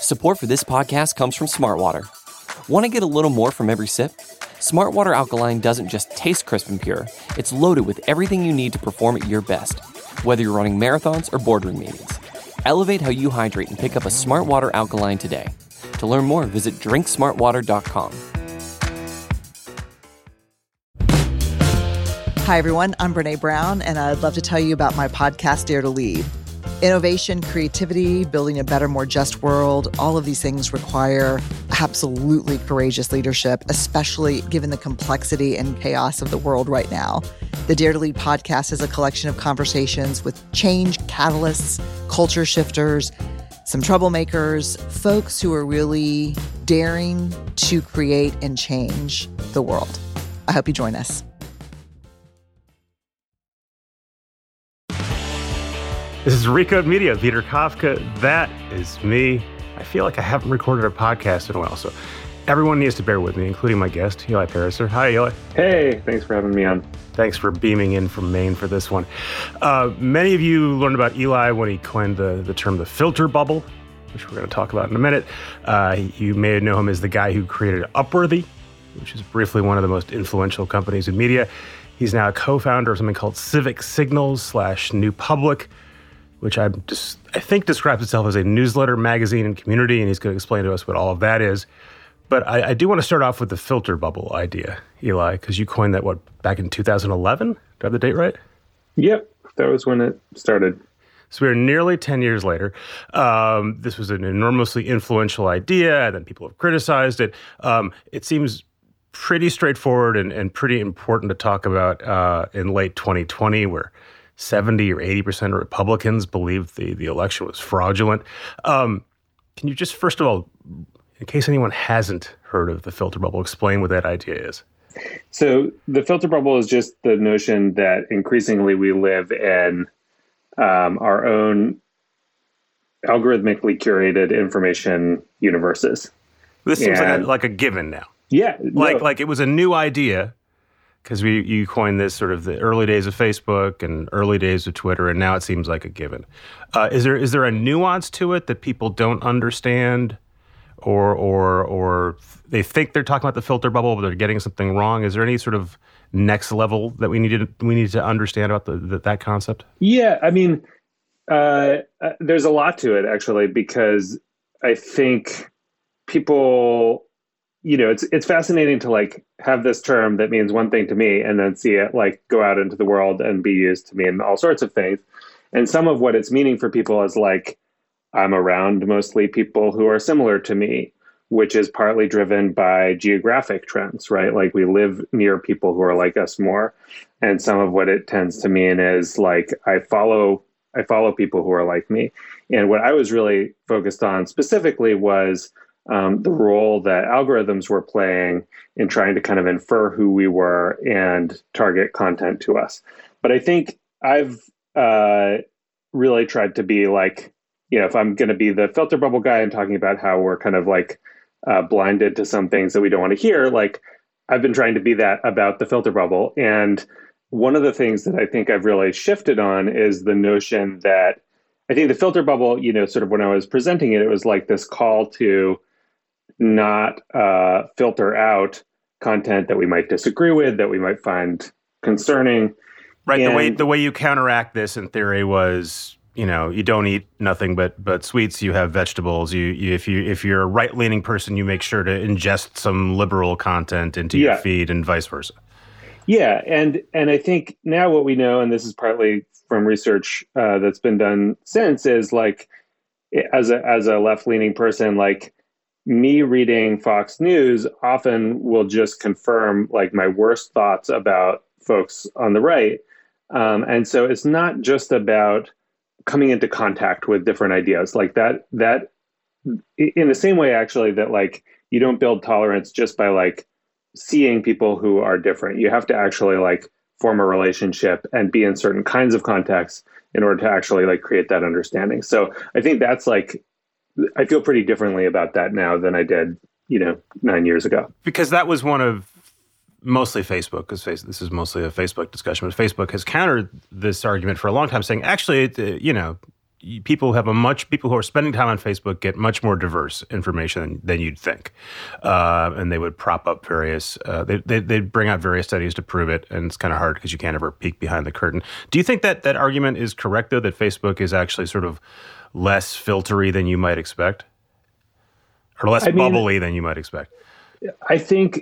Support for this podcast comes from Smartwater. Want to get a little more from every sip? Smartwater Alkaline doesn't just taste crisp and pure, it's loaded with everything you need to perform at your best, whether you're running marathons or boardroom meetings. Elevate how you hydrate and pick up a Smartwater Alkaline today. To learn more, visit drinksmartwater.com. Hi, everyone. I'm Brene Brown, and I'd love to tell you about my podcast, Dare to Lead. Innovation, creativity, building a better, more just world, all of these things require absolutely courageous leadership, especially given the complexity and chaos of the world right now. The Dare to Lead podcast is a collection of conversations with change catalysts, culture shifters, some troublemakers, folks who are really daring to create and change the world. I hope you join us. This is Recode Media, Peter Kafka. That is me. I feel like I haven't recorded a podcast in a while, so everyone needs to bear with me, including my guest, Eli Pariser. Hi, Eli. Hey, thanks for having me on. Thanks for beaming in from Maine for this one. Many of you learned about Eli when he coined the term the filter bubble, which we're going to talk about in a minute. You may know him as the guy who created Upworthy, which is briefly one of the most influential companies in media. He's now a co-founder of something called Civic Signals / New Public, which I think describes itself as a newsletter, magazine, and community, and he's going to explain to us what all of that is. But I do want to start off with the filter bubble idea, Eli, because you coined that, back in 2011? Do I have the date right? Yep, that was when it started. So we're nearly 10 years later. This was an enormously influential idea, and then people have criticized it. It seems pretty straightforward and pretty important to talk about in late 2020, where 70 or 80% of Republicans believed the election was fraudulent. Can you just, first of all, in case anyone hasn't heard of the filter bubble, explain what that idea is? So the filter bubble is just the notion that increasingly we live in our own algorithmically curated information universes. This seems like a given now. Yeah. Like it was a new idea, because you coined this sort of the early days of Facebook and early days of Twitter, and now it seems like a given. Is there a nuance to it that people don't understand, or they think they're talking about the filter bubble, but they're getting something wrong? Is there any sort of next level that we need to understand about that concept? Yeah, I mean, there's a lot to it actually, because I think people, it's fascinating to have this term that means one thing to me and then see it go out into the world and be used to mean all sorts of things. And some of what it's meaning for people is I'm around mostly people who are similar to me, which is partly driven by geographic trends, right? We live near people who are like us more. And some of what it tends to mean is I follow people who are like me. And what I was really focused on specifically was the role that algorithms were playing in trying to kind of infer who we were and target content to us. But I think I've really tried to be if I'm going to be the filter bubble guy and talking about how we're kind of blinded to some things that we don't want to hear, I've been trying to be that about the filter bubble. And one of the things that I think I've really shifted on is the notion that I think the filter bubble, sort of when I was presenting it, it was this call to not filter out content that we might disagree with, that we might find concerning. Right. And the way you counteract this in theory was, you don't eat nothing but sweets. You have vegetables. If you're a right-leaning person, you make sure to ingest some liberal content into your feed, and vice versa. Yeah, and I think now what we know, and this is partly from research that's been done since, is as a left-leaning person, me reading Fox News often will just confirm my worst thoughts about folks on the right. And so it's not just about coming into contact with different ideas that in the same way, actually, that you don't build tolerance just by seeing people who are different. You have to actually form a relationship and be in certain kinds of contexts in order to actually create that understanding. So I think that's I feel pretty differently about that now than I did, 9 years ago. Because that was one of mostly Facebook, because this is mostly a Facebook discussion, but Facebook has countered this argument for a long time, saying, actually, people who are spending time on Facebook get much more diverse information than you'd think, and they would prop up various. They'd bring out various studies to prove it, and it's kind of hard because you can't ever peek behind the curtain. Do you think that argument is correct, though, that Facebook is actually sort of less filtery than you might expect, or less bubbly than you might expect? I think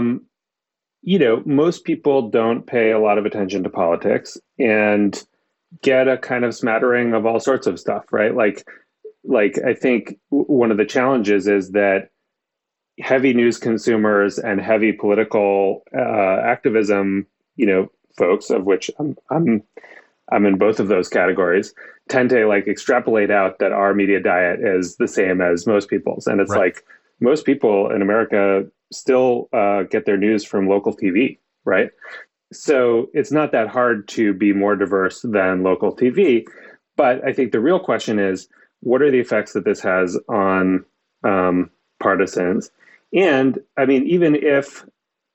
most people don't pay a lot of attention to politics and get a kind of smattering of all sorts of stuff, right? Like I think one of the challenges is that heavy news consumers and heavy political activism, folks, of which I'm in both of those categories, tend to like extrapolate out that our media diet is the same as most people's, and it's right. Like most people in America still get their news from local TV, right? So it's not that hard to be more diverse than local TV. But I think the real question is, what are the effects that this has on partisans? And I mean, even if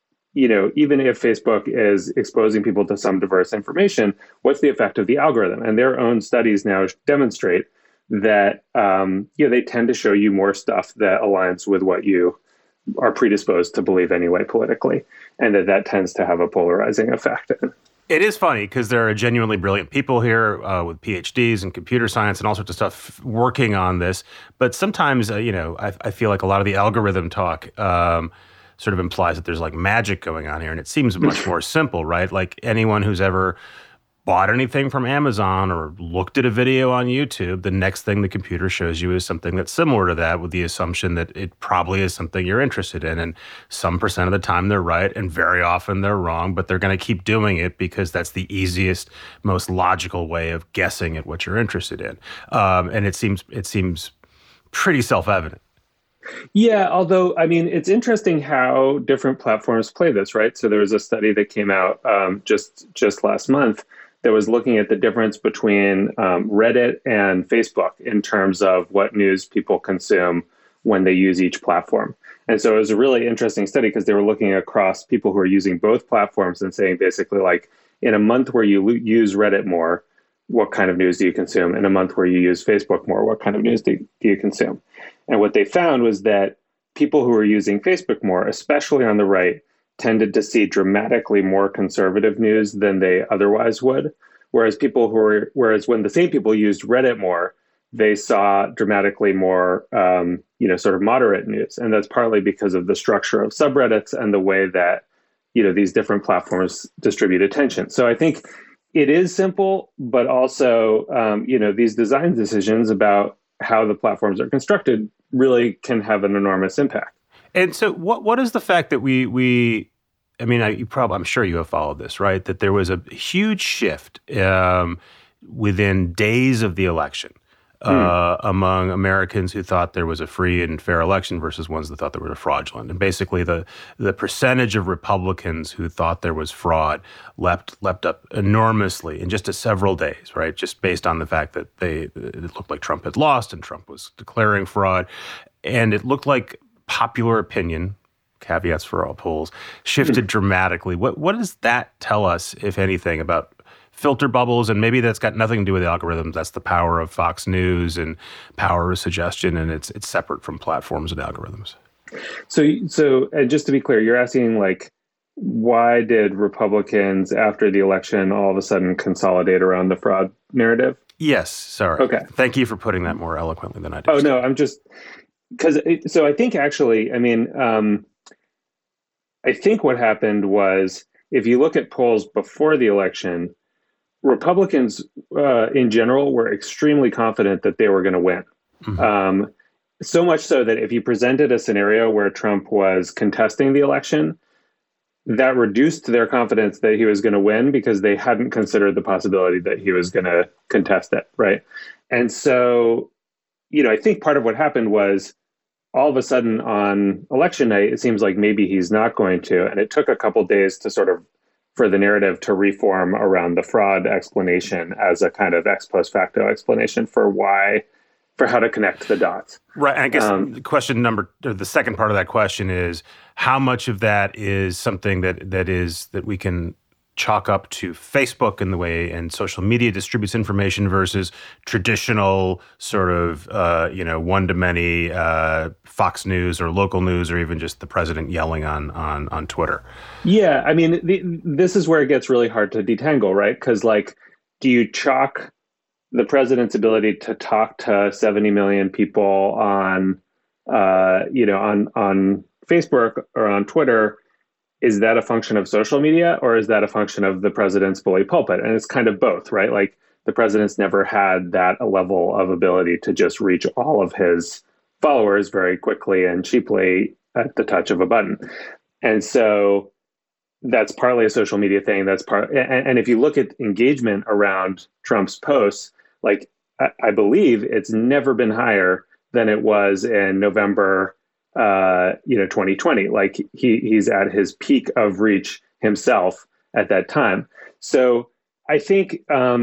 Facebook is exposing people to some diverse information, what's the effect of the algorithm? And their own studies now demonstrate that they tend to show you more stuff that aligns with what you are predisposed to believe anyway politically, and that tends to have a polarizing effect. It is funny because there are genuinely brilliant people here with PhDs in computer science and all sorts of stuff working on this. But sometimes, I feel like a lot of the algorithm talk sort of implies that there's like magic going on here, and it seems much more simple, right? Like anyone who's ever bought anything from Amazon or looked at a video on YouTube, the next thing the computer shows you is something that's similar to that, with the assumption that it probably is something you're interested in. And some percent of the time they're right, and very often they're wrong, but they're going to keep doing it because that's the easiest, most logical way of guessing at what you're interested in. And it seems pretty self-evident. Yeah, although, I mean, it's interesting how different platforms play this, right? So there was a study that came out just last month that was looking at the difference between Reddit and Facebook in terms of what news people consume when they use each platform. And so it was a really interesting study because they were looking across people who are using both platforms and saying basically like, in a month where you use Reddit more, what kind of news do you consume? In a month where you use Facebook more, what kind of news do you consume? And what they found was that people who are using Facebook more, especially on the right, tended to see dramatically more conservative news than they otherwise would. Whereas when the same people used Reddit more, they saw dramatically more, sort of moderate news. And that's partly because of the structure of subreddits and the way that, these different platforms distribute attention. So I think it is simple, but also, these design decisions about how the platforms are constructed really can have an enormous impact. And so what is the fact that I'm sure you have followed this, right? That there was a huge shift within days of the election among Americans who thought there was a free and fair election versus ones that thought there was fraudulent. And basically the percentage of Republicans who thought there was fraud leapt up enormously in just several days, right? Just based on the fact that it looked like Trump had lost and Trump was declaring fraud. And it looked like popular opinion, caveats for all polls, shifted dramatically. What does that tell us, if anything, about filter bubbles? And maybe that's got nothing to do with the algorithms. That's the power of Fox News and power of suggestion, and it's separate from platforms and algorithms. So just to be clear, you're asking like, why did Republicans after the election all of a sudden consolidate around the fraud narrative? Yes. Sorry. Okay. Thank you for putting that more eloquently than I did. Oh, no, I'm just... So I think actually, I think what happened was, if you look at polls before the election, Republicans in general were extremely confident that they were going to win. Mm-hmm. So much so that if you presented a scenario where Trump was contesting the election, that reduced their confidence that he was going to win because they hadn't considered the possibility that he was going to contest it, right? And so, I think part of what happened was, all of a sudden on election night, it seems like maybe he's not going to. And it took a couple of days for the narrative to reform around the fraud explanation as a kind of ex post facto explanation for how to connect the dots. Right. And I guess the second part of that question is, how much of that is something that we can chalk up to Facebook and the way and social media distributes information versus traditional sort of, one-to-many Fox News or local news or even just the president yelling on Twitter? Yeah, I mean, this is where it gets really hard to detangle, right? Because, do you chalk the president's ability to talk to 70 million people on Facebook or on Twitter? Is that a function of social media, or is that a function of the president's bully pulpit? And it's kind of both, right? The president's never had that level of ability to just reach all of his followers very quickly and cheaply at the touch of a button. And so that's partly a social media thing. And if you look at engagement around Trump's posts, I believe it's never been higher than it was in November 2020. He's at his peak of reach himself at that time. So I think,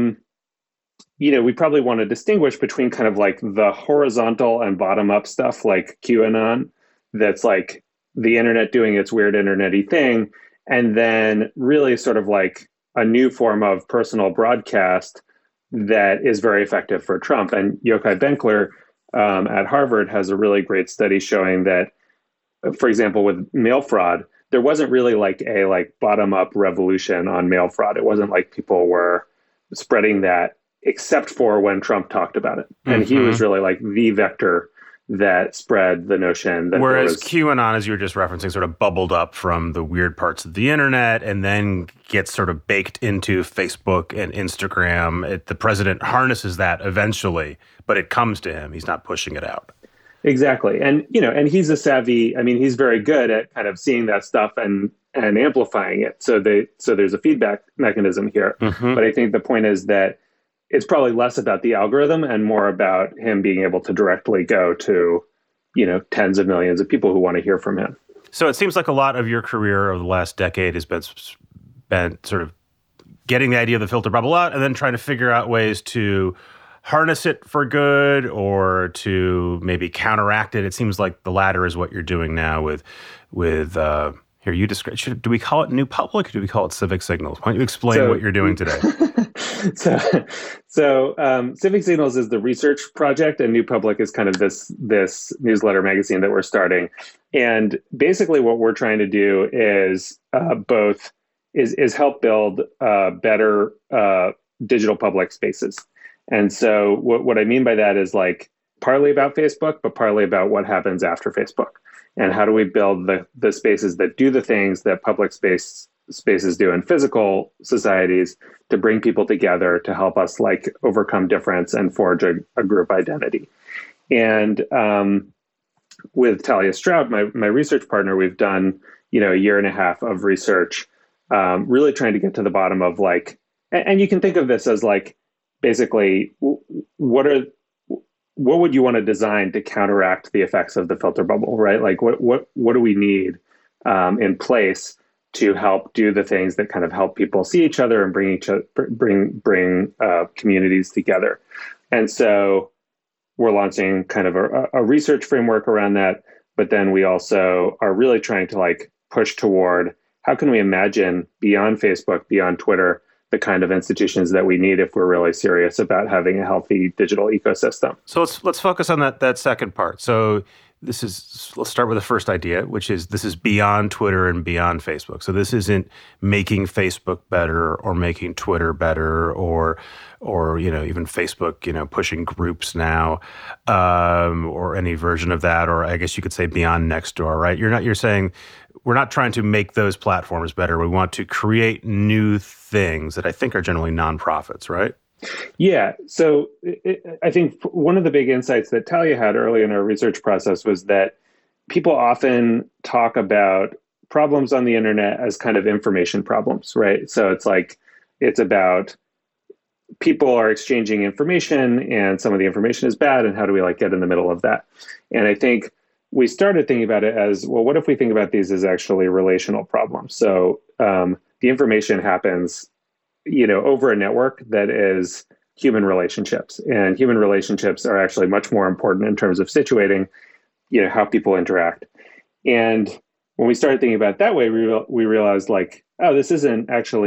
we probably want to distinguish between kind of the horizontal and bottom up stuff like QAnon, that's the internet doing its weird internet-y thing. And then really sort of a new form of personal broadcast that is very effective for Trump. And Yochai Benkler at Harvard has a really great study showing that, for example, with mail fraud, there wasn't really a bottom-up revolution on mail fraud. It wasn't like people were spreading that, except for when Trump talked about it. And he was really the vector that spread the notion that whereas QAnon, as you were just referencing, sort of bubbled up from the weird parts of the internet and then gets sort of baked into Facebook and Instagram. The president harnesses that eventually, but it comes to him. He's not pushing it out. Exactly. And, and he's he's very good at kind of seeing that stuff and amplifying it. So there's a feedback mechanism here. But I think the point is that it's probably less about the algorithm and more about him being able to directly go to, tens of millions of people who want to hear from him. So it seems like a lot of your career over the last decade has been sort of getting the idea of the filter bubble out and then trying to figure out ways to harness it for good or to maybe counteract it. It seems like the latter is what you're doing now with here, you describe. Do we call it New Public or do we call it Civic Signals? Why don't you explain what you're doing today? So Civic Signals is the research project, and New Public is kind of this newsletter magazine that we're starting. And basically, what we're trying to do is help build better digital public spaces. And so, what I mean by that is partly about Facebook, but partly about what happens after Facebook, and how do we build the spaces that do the things that public spaces do in physical societies to bring people together to help us overcome difference and forge a group identity. And with Talia Stroud, my research partner, we've done a year and a half of research, really trying to get to the bottom of and you can think of this as basically what would you want to design to counteract the effects of the filter bubble, right? What do we need in place to help do the things that kind of help people see each other and bring communities together. And so we're launching kind of a research framework around that, but then we also are really trying to push toward how can we imagine beyond Facebook, beyond Twitter, the kind of institutions that we need if we're really serious about having a healthy digital ecosystem. So let's focus on that second part. So let's start with the first idea, which is this is beyond Twitter and beyond Facebook. So this isn't making Facebook better or making Twitter better or even Facebook, pushing groups now, or any version of that, or I guess you could say beyond Nextdoor, right? You're saying we're not trying to make those platforms better. We want to create new things that I think are generally nonprofits, right? Yeah. So I think one of the big insights that Talia had early in our research process was that people often talk about problems on the internet as kind of information problems, right? So it's about people are exchanging information and some of the information is bad, and how do we get in the middle of that? And I think we started thinking about it as, well, what if we think about these as actually relational problems? So the information happens over a network that is human relationships, and human relationships are actually much more important in terms of situating, how people interact. And when we started thinking about it that way, we realized this isn't actually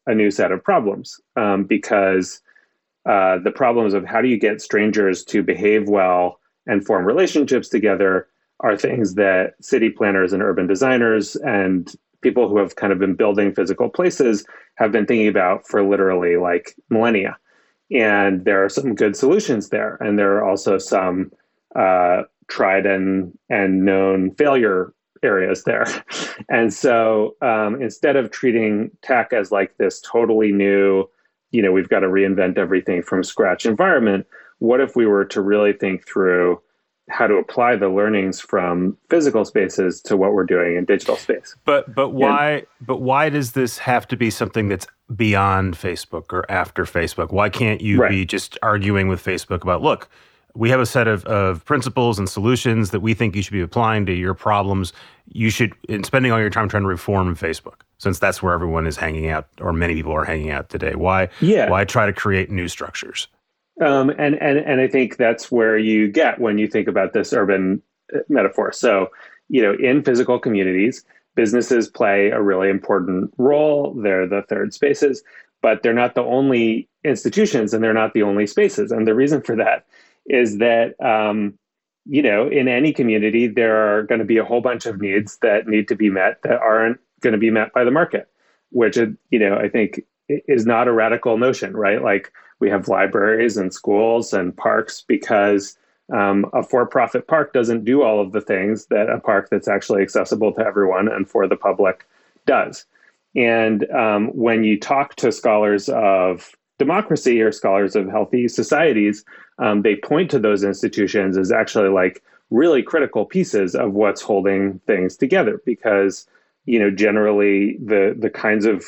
a new set of problems because the problems of how do you get strangers to behave well and form relationships together are things that city planners and urban designers and people who have kind of been building physical places have been thinking about for literally like millennia. And there are some good solutions there. And there are also some tried and known failure areas there. And so instead of treating tech as like this totally new, we've got to reinvent everything from scratch environment, what if we were to really think through how to apply the learnings from physical spaces to what we're doing in digital space? But why does this have to be something that's beyond Facebook or after Facebook? Why can't you be just arguing with Facebook about, look, we have a set of principles and solutions that we think you should be applying to your problems. You should, in spending all your time trying to reform Facebook, since that's where everyone is hanging out, or many people are hanging out today. Why try to create new structures? And I think that's where you get when you think about this urban metaphor. So, in physical communities, businesses play a really important role. They're the third spaces, but they're not the only institutions and they're not the only spaces. And the reason for that is that, in any community, there are going to be a whole bunch of needs that need to be met that aren't going to be met by the market, which, I think is not a radical notion, right? Like, we have libraries and schools and parks because a for-profit park doesn't do all of the things that a park that's actually accessible to everyone and for the public does. And when you talk to scholars of democracy or scholars of healthy societies, they point to those institutions as actually like really critical pieces of what's holding things together because, generally the kinds of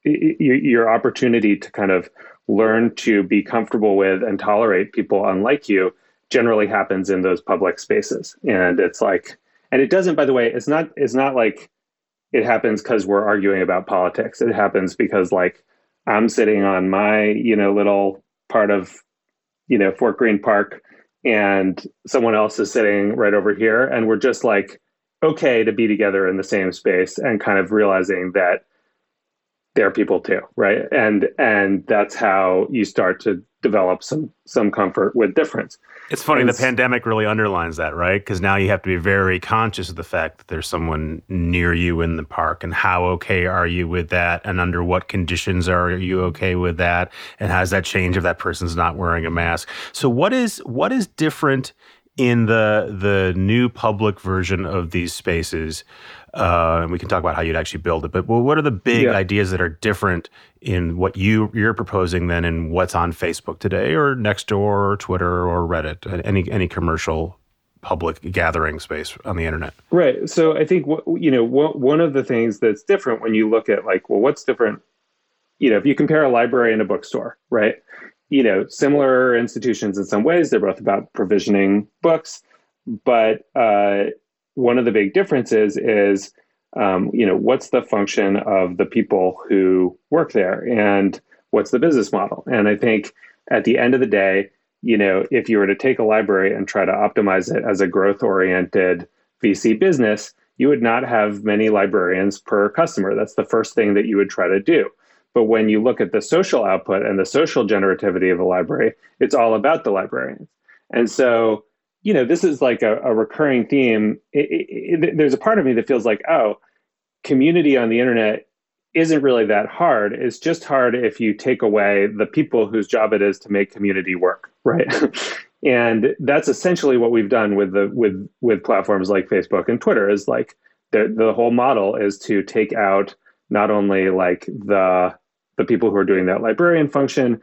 your opportunity to kind of learn to be comfortable with and tolerate people unlike you generally happens in those public spaces. And it's like, and it doesn't, by the way, it's not like it happens because we're arguing about politics. It happens because like I'm sitting on my, little part of, Fort Greene Park and someone else is sitting right over here. And we're just like, okay to be together in the same space and kind of realizing that they're people too, right? And that's how you start to develop some comfort with difference. It's funny, the pandemic really underlines that, right? Because now you have to be very conscious of the fact that there's someone near you in the park, and how okay are you with that, and under what conditions are you okay with that, and how does that change if that person's not wearing a mask? So what is different in the new public version of these spaces? And we can talk about how you'd actually build it. But what are the big ideas that are different in what you're proposing than in what's on Facebook today, or Nextdoor, or Twitter, or Reddit, any commercial public gathering space on the internet? Right. So I think one of the things that's different when you look at like, well, what's different? If you compare a library and a bookstore, right? Similar institutions in some ways. They're both about provisioning books, but one of the big differences is, what's the function of the people who work there and what's the business model? And I think at the end of the day, if you were to take a library and try to optimize it as a growth-oriented VC business, you would not have many librarians per customer. That's the first thing that you would try to do. But when you look at the social output and the social generativity of a library, it's all about the librarians. And so, this is like a recurring theme. There's a part of me that feels like, community on the internet isn't really that hard. It's just hard if you take away the people whose job it is to make community work, right? And that's essentially what we've done with platforms like Facebook and Twitter. Is like the whole model is to take out not only like the people who are doing that librarian function,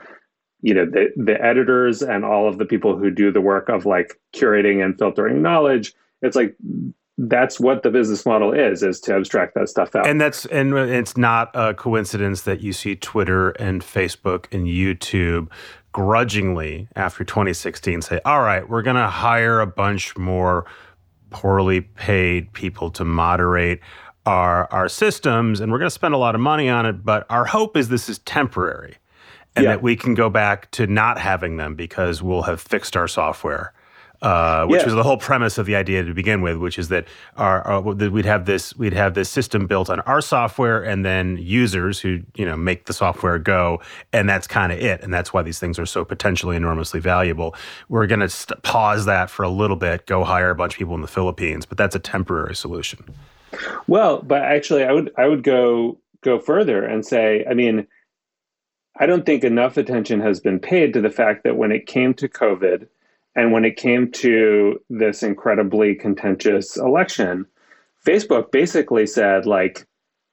the editors and all of the people who do the work of like curating and filtering knowledge. It's like, that's what the business model is to abstract that stuff out. And it's not a coincidence that you see Twitter and Facebook and YouTube grudgingly after 2016 say, all right, we're going to hire a bunch more poorly paid people to moderate our systems, and we're going to spend a lot of money on it, but our hope is this is temporary. And that we can go back to not having them because we'll have fixed our software. which was the whole premise of the idea to begin with, which is that that we'd have this system built on our software, and then users who make the software go, and that's kind of it. And that's why these things are so potentially enormously valuable. We're going to pause that for a little bit, go hire a bunch of people in the Philippines, but that's a temporary solution. Well, but actually, I would go further and say, I mean, I don't think enough attention has been paid to the fact that when it came to COVID and when it came to this incredibly contentious election, Facebook basically said, like,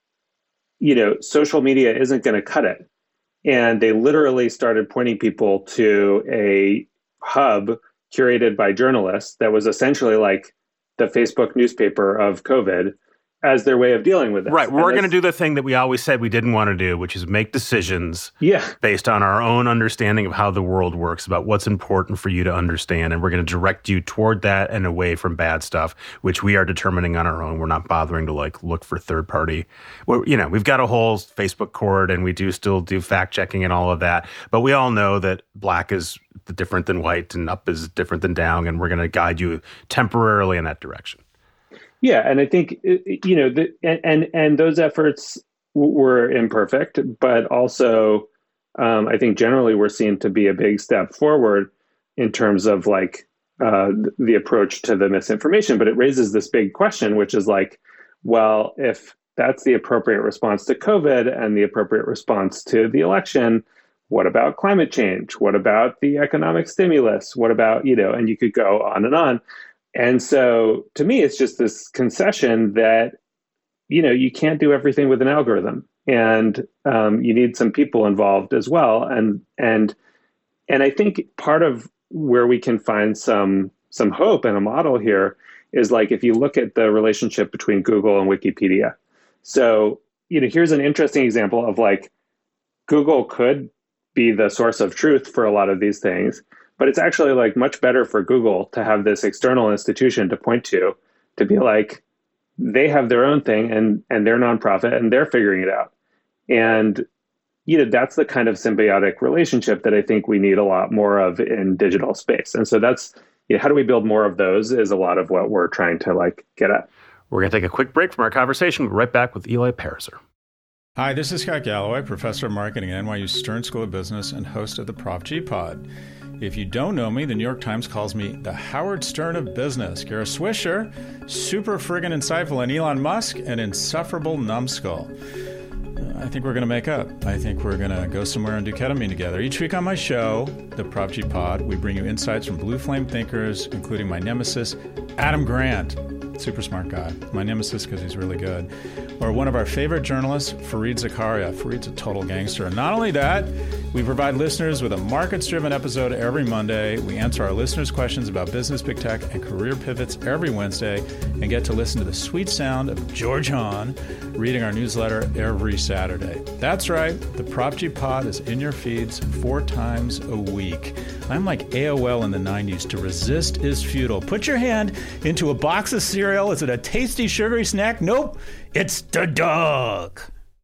social media isn't going to cut it. And they literally started pointing people to a hub curated by journalists that was essentially like the Facebook newspaper of COVID as their way of dealing with it. Right. We're going to do the thing that we always said we didn't want to do, which is make decisions based on our own understanding of how the world works, about what's important for you to understand. And we're going to direct you toward that and away from bad stuff, which we are determining on our own. We're not bothering to look for third party. Well, we've got a whole Facebook court, and we do still do fact checking and all of that. But we all know that black is different than white and up is different than down. And we're going to guide you temporarily in that direction. Yeah, and I think and those efforts were imperfect, but also I think generally we're seen to be a big step forward in terms of the approach to the misinformation. But it raises this big question, which is well, if that's the appropriate response to COVID and the appropriate response to the election, what about climate change? What about the economic stimulus? What about and you could go on and on. And so to me, it's just this concession that, you can't do everything with an algorithm, and you need some people involved as well. And I think part of where we can find some hope and a model here is if you look at the relationship between Google and Wikipedia. So, here's an interesting example of Google could be the source of truth for a lot of these things. But it's actually much better for Google to have this external institution to point to be they have their own thing and they're nonprofit and they're figuring it out. And, that's the kind of symbiotic relationship that I think we need a lot more of in digital space. And so that's, how do we build more of those is a lot of what we're trying to get at. We're going to take a quick break from our conversation. We'll be right back with Eli Pariser. Hi, this is Scott Galloway, professor of marketing at NYU Stern School of Business and host of the Prop G Pod. If you don't know me, the New York Times calls me the Howard Stern of business. Kara Swisher, super friggin' insightful, and Elon Musk, an insufferable numbskull. I think we're going to make up. I think we're going to go somewhere and do ketamine together. Each week on my show, the Prop G Pod, we bring you insights from blue flame thinkers, including my nemesis, Adam Grant. Super smart guy. My nemesis because he's really good. Or one of our favorite journalists, Fareed Zakaria. Fareed's a total gangster. And not only that, we provide listeners with a markets-driven episode every Monday. We answer our listeners' questions about business, big tech, and career pivots every Wednesday, and get to listen to the sweet sound of George Hahn reading our newsletter every Saturday. That's right. The Prop G Pod is in your feeds 4 times a week. I'm like AOL in the 90s. To resist is futile. Put your hand into a box of cereal. Is it a tasty, sugary snack? Nope. It's the dog.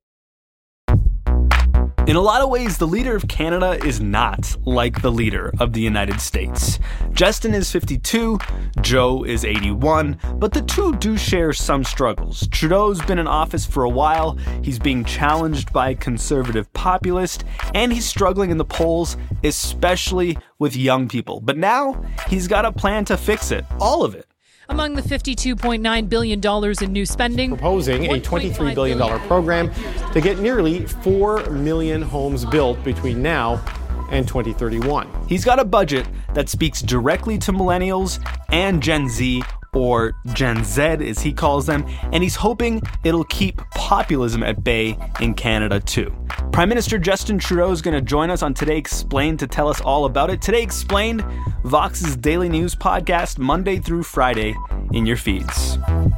In a lot of ways, the leader of Canada is not like the leader of the United States. Justin is 52, Joe is 81, but the two do share some struggles. Trudeau's been in office for a while, he's being challenged by a conservative populist, and he's struggling in the polls, especially with young people. But now, he's got a plan to fix it, all of it. Among the $52.9 billion in new spending, proposing a $23 billion program to get nearly 4 million homes built between now and 2031. He's got a budget that speaks directly to millennials and Gen Z, or Gen Z as he calls them, and he's hoping it'll keep populism at bay in Canada too. Prime Minister Justin Trudeau is going to join us on Today Explained to tell us all about it. Today Explained, Vox's daily news podcast, Monday through Friday in your feeds.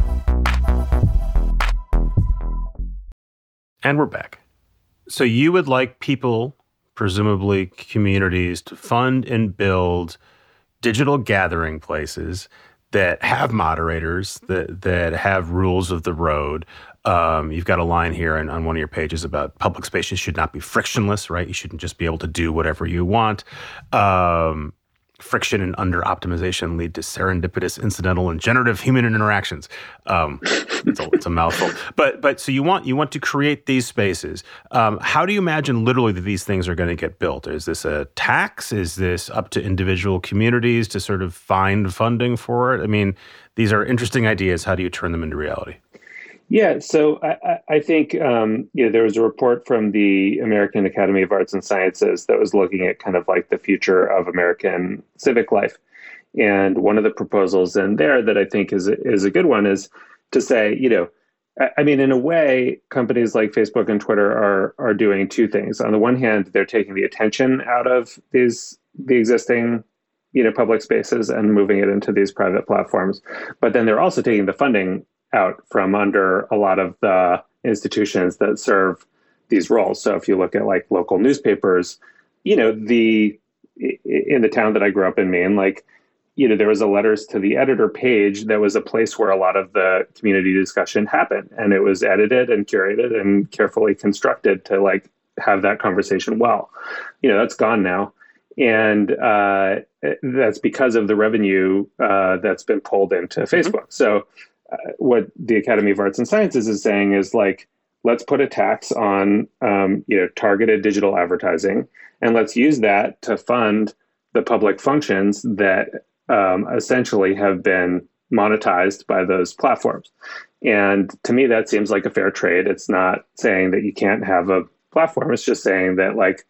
And we're back. So you would like people, presumably communities, to fund and build digital gathering places that have moderators, that have rules of the road. You've got a line here on one of your pages about public spaces should not be frictionless, right? You shouldn't just be able to do whatever you want. friction and under-optimization lead to serendipitous, incidental, and generative human interactions. It's a mouthful. But so you want to create these spaces. How do you imagine literally that these things are going to get built? Is this a tax? Is this up to individual communities to sort of find funding for it? I mean, these are interesting ideas. How do you turn them into reality? Yeah, so I think there was a report from the American Academy of Arts and Sciences that was looking at kind of like the future of American civic life. And one of the proposals in there that I think is a good one is to say, I mean, in a way, companies like Facebook and Twitter are doing two things. On the one hand, they're taking the attention out of the existing public spaces and moving it into these private platforms. But then they're also taking the funding out from under a lot of the institutions that serve these roles. So if you look at like local newspapers, in the town that I grew up in, Maine, there was a letters to the editor page that was a place where a lot of the community discussion happened. And it was edited and curated and carefully constructed to like have that conversation well. That's gone now. And that's because of the revenue that's been pulled into Facebook. So what the Academy of Arts and Sciences is saying is like, let's put a tax on, targeted digital advertising, and let's use that to fund the public functions that essentially have been monetized by those platforms. And to me, that seems like a fair trade. It's not saying that you can't have a platform. It's just saying that like,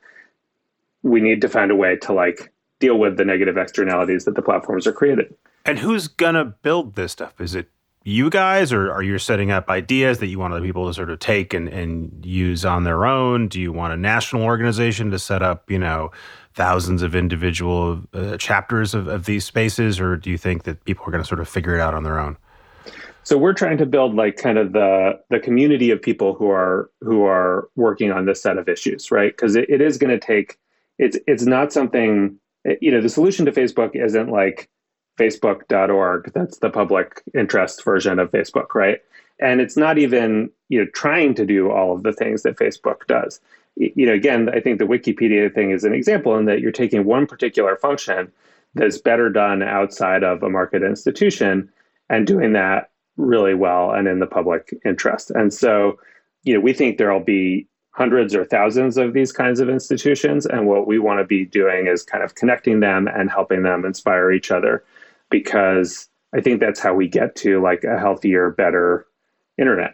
we need to find a way to like deal with the negative externalities that the platforms are created. And who's going to build this stuff? Is it you guys, or are you setting up ideas that you want other people to sort of take and use on their own? Do you want a national organization to set up, thousands of individual chapters of these spaces, or do you think that people are going to sort of figure it out on their own? So we're trying to build like kind of the community of people who are working on this set of issues, right? Because it is going to take, it's not something, the solution to Facebook isn't like Facebook.org. That's the public interest version of Facebook, right? And it's not even, trying to do all of the things that Facebook does. Again, I think the Wikipedia thing is an example in that you're taking one particular function that's better done outside of a market institution and doing that really well and in the public interest. And so, we think there'll be hundreds or thousands of these kinds of institutions. And what we want to be doing is kind of connecting them and helping them inspire each other, because I think that's how we get to like a healthier, better internet.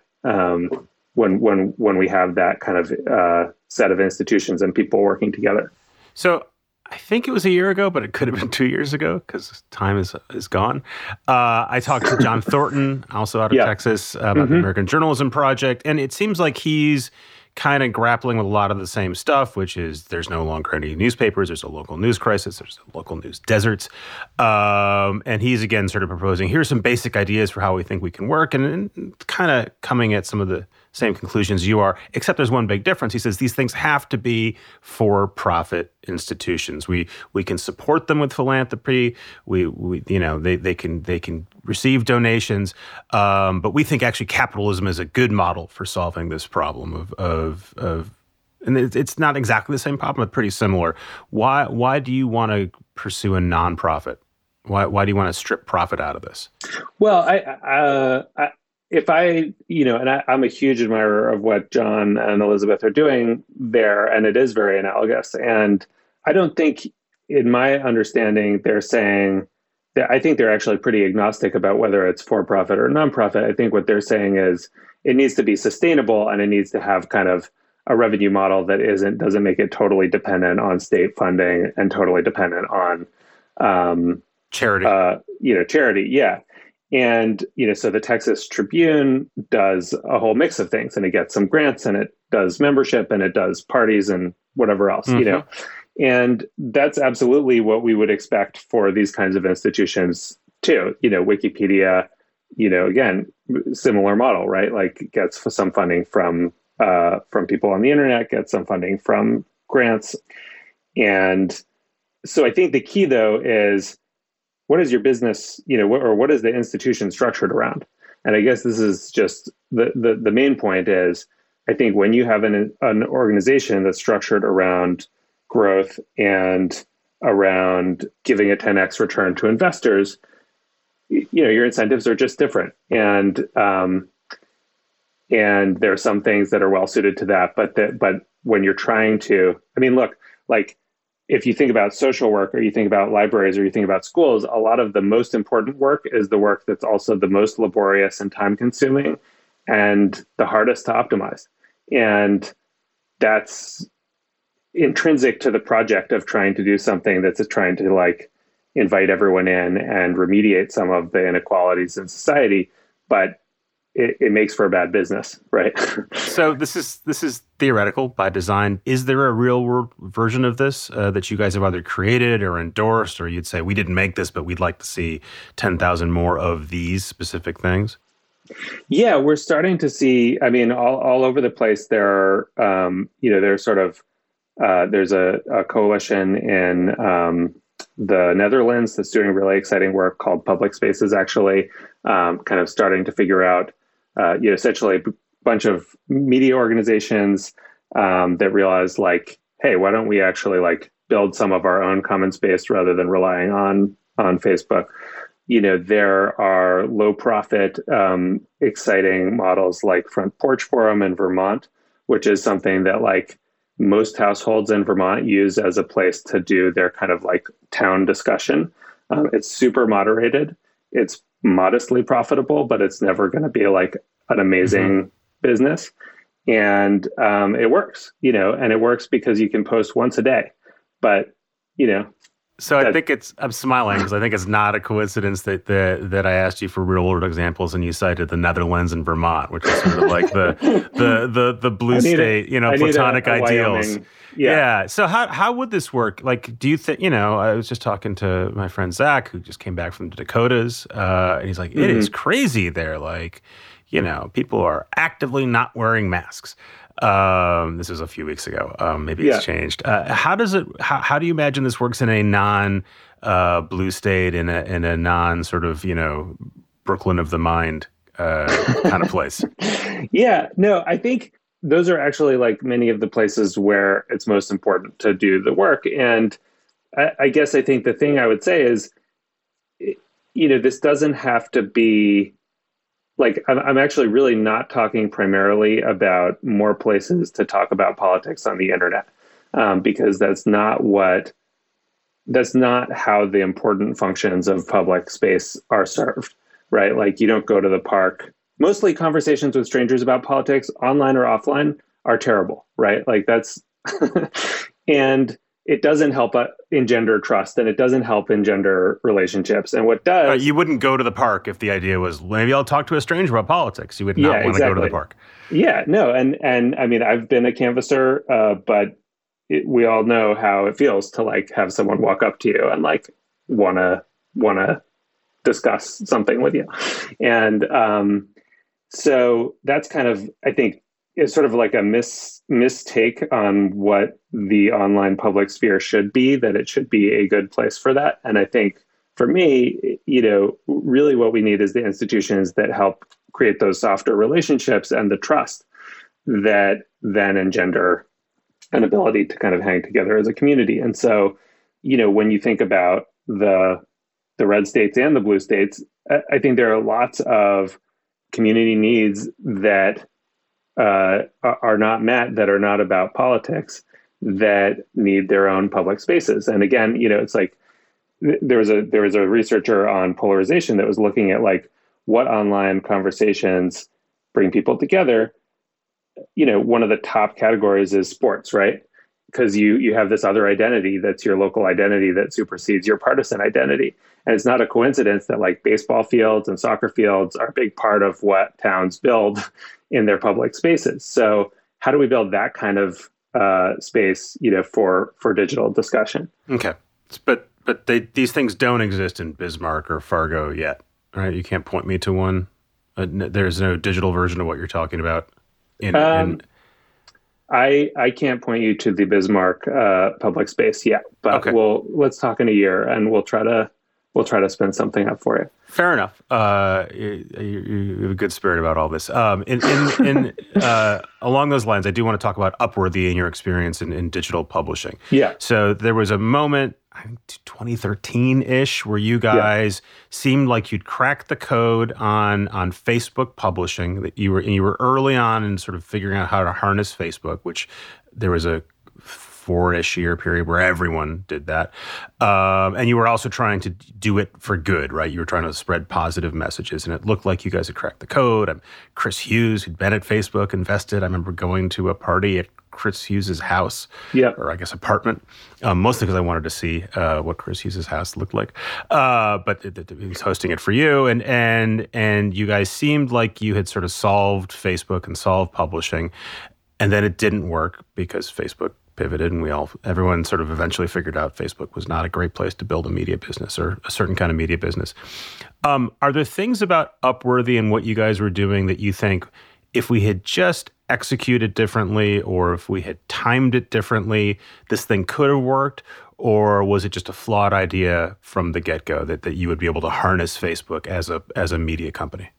When we have that kind of set of institutions and people working together. So I think it was a year ago, but it could have been 2 years ago because time is gone. I talked to John Thornton, also out of Texas, about the American Journalism Project. And it seems like he's kind of grappling with a lot of the same stuff, which is there's no longer any newspapers. There's a local news crisis. There's local news deserts. And he's, again, sort of proposing, here's some basic ideas for how we think we can work, and kind of coming at some of the same conclusions you are, except there's one big difference. He says these things have to be for-profit institutions. We can support them with philanthropy. They can receive donations, but we think actually capitalism is a good model for solving this problem of and it's not exactly the same problem, but pretty similar. Why do you want to pursue a nonprofit? Why do you want to strip profit out of this? Well, I'm a huge admirer of what John and Elizabeth are doing there, and it is very analogous. And I don't think, in my understanding, they're saying that, I think they're actually pretty agnostic about whether it's for-profit or nonprofit. I think what they're saying is it needs to be sustainable, and it needs to have kind of a revenue model that doesn't make it totally dependent on state funding and totally dependent on charity. Charity, yeah. And, so the Texas Tribune does a whole mix of things, and it gets some grants, and it does membership, and it does parties and whatever else, and that's absolutely what we would expect for these kinds of institutions too. Wikipedia, again, similar model, right? Like gets some funding from people on the internet, gets some funding from grants. And so I think the key though is, what is your business, or what is the institution structured around? And I guess this is just the main point is, I think when you have an organization that's structured around growth and around giving a 10x return to investors, your incentives are just different. And there are some things that are well suited to that, but when you're trying to, look, like if you think about social work or you think about libraries or you think about schools, a lot of the most important work is the work that's also the most laborious and time consuming and the hardest to optimize. And that's intrinsic to the project of trying to do something that's trying to like invite everyone in and remediate some of the inequalities in society. But it makes for a bad business, right? So this is theoretical by design. Is there a real world version of this that you guys have either created or endorsed, or you'd say, we didn't make this, but we'd like to see 10,000 more of these specific things? Yeah, we're starting to see, all over the place, there are, there's sort of, there's a coalition in the Netherlands that's doing really exciting work called Public Spaces, actually, kind of starting to figure out, essentially a bunch of media organizations that realize like, hey, why don't we actually like build some of our own common space rather than relying on Facebook? There are low profit, exciting models like Front Porch Forum in Vermont, which is something that like most households in Vermont use as a place to do their kind of like town discussion. It's super moderated. It's modestly profitable, but it's never going to be like an amazing business. And it works, and it works because you can post once a day. But, So I think I'm smiling because I think it's not a coincidence that I asked you for real world examples and you cited the Netherlands and Vermont, which is sort of like the blue state, platonic ideals. Yeah. So how would this work? Like, do you think, I was just talking to my friend Zach, who just came back from the Dakotas, and he's like, it is crazy there. Like, people are actively not wearing masks. This was a few weeks ago. Maybe it's changed. How do you imagine this works in a non blue state, in a non sort of, Brooklyn of the mind kind of place? Yeah, no, I think those are actually like many of the places where it's most important to do the work. And I guess I think the thing I would say is, this doesn't have to be like, I'm actually really not talking primarily about more places to talk about politics on the internet, because that's not how the important functions of public space are served, right? Like, you don't go to the park. Mostly conversations with strangers about politics, online or offline, are terrible, right? Like that's, and it doesn't help engender trust, and it doesn't help engender relationships. And what does... you wouldn't go to the park if the idea was, maybe I'll talk to a stranger about politics. You would not want to go to the park. Yeah, no. And I've been a canvasser, but we all know how it feels to like have someone walk up to you and like want to discuss something with you. And so that's kind of, I think, is sort of like a mistake on what the online public sphere should be, that it should be a good place for that. And I think for me, really what we need is the institutions that help create those softer relationships and the trust that then engender an ability to kind of hang together as a community. And so, when you think about the red states and the blue states, I think there are lots of community needs that are not met, that are not about politics, that need their own public spaces. And again, it's like there was a researcher on polarization that was looking at like what online conversations bring people together. One of the top categories is sports, right? Because you have this other identity that's your local identity that supersedes your partisan identity. And it's not a coincidence that like baseball fields and soccer fields are a big part of what towns build in their public spaces. So how do we build that kind of space, for digital discussion? Okay. But these things don't exist in Bismarck or Fargo yet, right? You can't point me to one. There's no digital version of what you're talking about. I can't point you to the Bismarck public space yet, but okay. Let's talk in a year and we'll try to spin something up for you. Fair enough. You have a good spirit about all this. Along those lines, I do want to talk about Upworthy and your experience in digital publishing. Yeah. So there was a moment, I think 2013-ish, where you guys seemed like you'd cracked the code on Facebook publishing. That you were early on in sort of figuring out how to harness Facebook, which there was a 4-ish year period where everyone did that. And you were also trying to do it for good, right? You were trying to spread positive messages, and it looked like you guys had cracked the code. Chris Hughes, who'd been at Facebook, invested. I remember going to a party at Chris Hughes' house, or I guess apartment, mostly because I wanted to see what Chris Hughes' house looked like. But he was hosting it for you, and you guys seemed like you had sort of solved Facebook and solved publishing, and then it didn't work because Facebook pivoted, and everyone sort of eventually figured out Facebook was not a great place to build a media business or a certain kind of media business. Are there things about Upworthy and what you guys were doing that you think, if we had just executed differently, or if we had timed it differently, this thing could have worked? Or was it just a flawed idea from the get-go that you would be able to harness Facebook as a media company?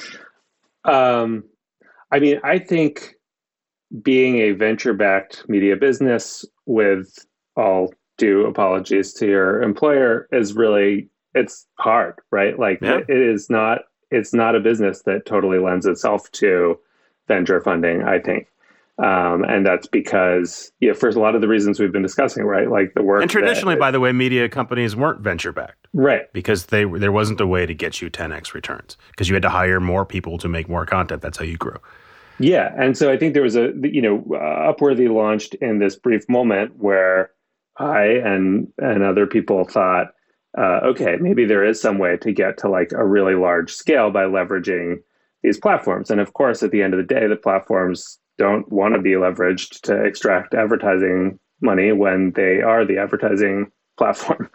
I mean, I think being a venture-backed media business, with all due apologies to your employer, is really, it's hard, right? Like it's not a business that totally lends itself to venture funding, I think. And that's because, for a lot of the reasons we've been discussing, right? Like the work. And traditionally, by the way, media companies weren't venture backed. Right. Because there wasn't a way to get you 10x returns, because you had to hire more people to make more content. That's how you grew. Yeah. And so I think there was Upworthy launched in this brief moment where I and other people thought, okay, maybe there is some way to get to like a really large scale by leveraging these platforms. And of course, at the end of the day, the platforms don't want to be leveraged to extract advertising money when they are the advertising platform.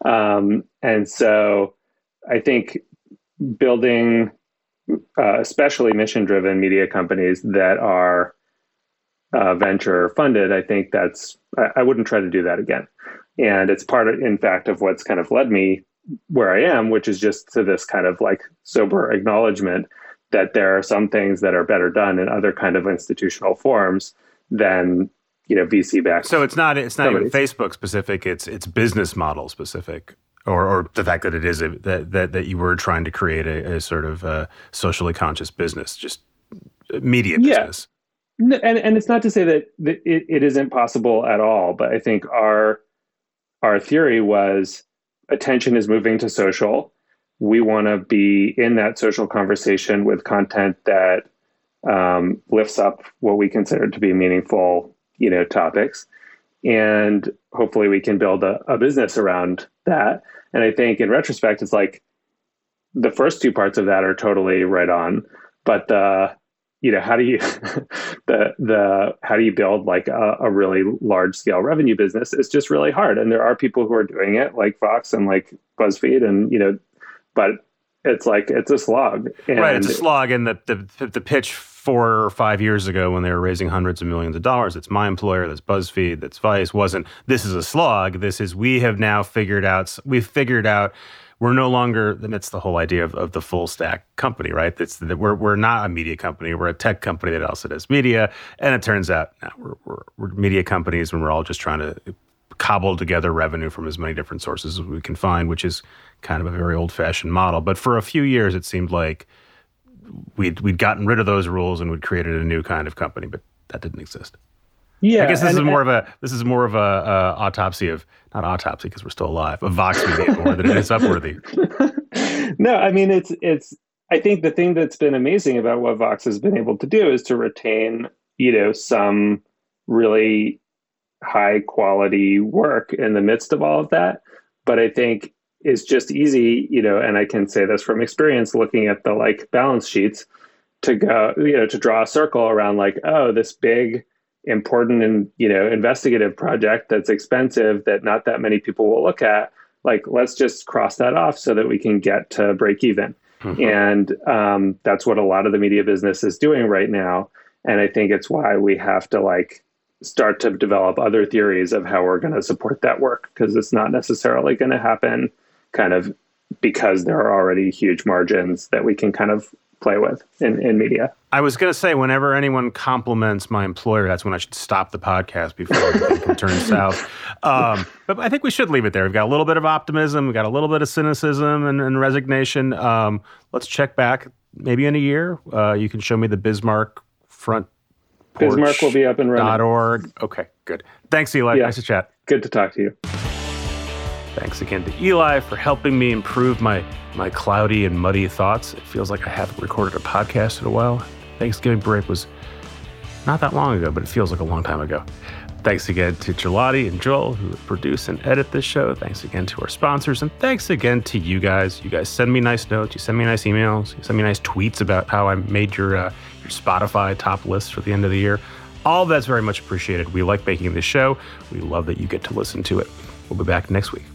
And so I think building especially mission-driven media companies that are venture funded, I think I wouldn't try to do that again. And it's part of, in fact, of what's kind of led me where I am, which is just to this kind of like sober acknowledgement that there are some things that are better done in other kind of institutional forms than, VC backed. So it's not even Facebook specific, it's business model specific, or the fact that it is that you were trying to create a sort of socially conscious business, just media business. And it's not to say that it isn't possible at all, but I think our theory was attention is moving to social. We want to be in that social conversation with content that lifts up what we consider to be meaningful, topics. And hopefully we can build a business around that. And I think in retrospect, it's like the first two parts of that are totally right on. But how do you how do you build like a really large scale revenue business? It's just really hard. And there are people who are doing it, like Vox and like BuzzFeed, and but it's a slog. Right, it's a slog. And the pitch 4 or 5 years ago when they were raising hundreds of millions of dollars, that's my employer, that's BuzzFeed, that's Vice, wasn't, this is a slog. This is, we've figured out we're no longer, and that's the whole idea of the full stack company, right? That's that we're not a media company. We're a tech company that also does media. And it turns out we're media companies, and we're all just trying to cobble together revenue from as many different sources as we can find, which is kind of a very old-fashioned model. But for a few years, it seemed like we'd gotten rid of those rules and we'd created a new kind of company, but that didn't exist. Yeah, I guess this is more of a autopsy of, not autopsy because we're still alive, of Vox Media more than it is Upworthy. No, I mean it's. I think the thing that's been amazing about what Vox has been able to do is to retain, some really high quality work in the midst of all of that. But I think it's just easy, and I can say this from experience, looking at the like balance sheets, to go, to draw a circle around like, oh, this big, important and, investigative project that's expensive that not that many people will look at. Like, let's just cross that off so that we can get to break even. Mm-hmm. And that's what a lot of the media business is doing right now. And I think it's why we have to like start to develop other theories of how we're going to support that work, because it's not necessarily going to happen kind of because there are already huge margins that we can kind of play with in media. I was going to say, whenever anyone compliments my employer, that's when I should stop the podcast before it turns south. But I think we should leave it there. We've got a little bit of optimism. We've got a little bit of cynicism and resignation. Let's check back maybe in a year. You can show me the Bismarck front porch. Bismarck will be up and running. .org. Okay, good. Thanks, Eli. Yeah. Nice to chat. Good to talk to you. Thanks again to Eli for helping me improve my cloudy and muddy thoughts. It feels like I haven't recorded a podcast in a while. Thanksgiving break was not that long ago, but it feels like a long time ago. Thanks again to Gelati and Joel, who produce and edit this show. Thanks again to our sponsors. And thanks again to you guys. You guys send me nice notes. You send me nice emails. You send me nice tweets about how I made your Spotify top list for the end of the year. All that's very much appreciated. We like making this show. We love that you get to listen to it. We'll be back next week.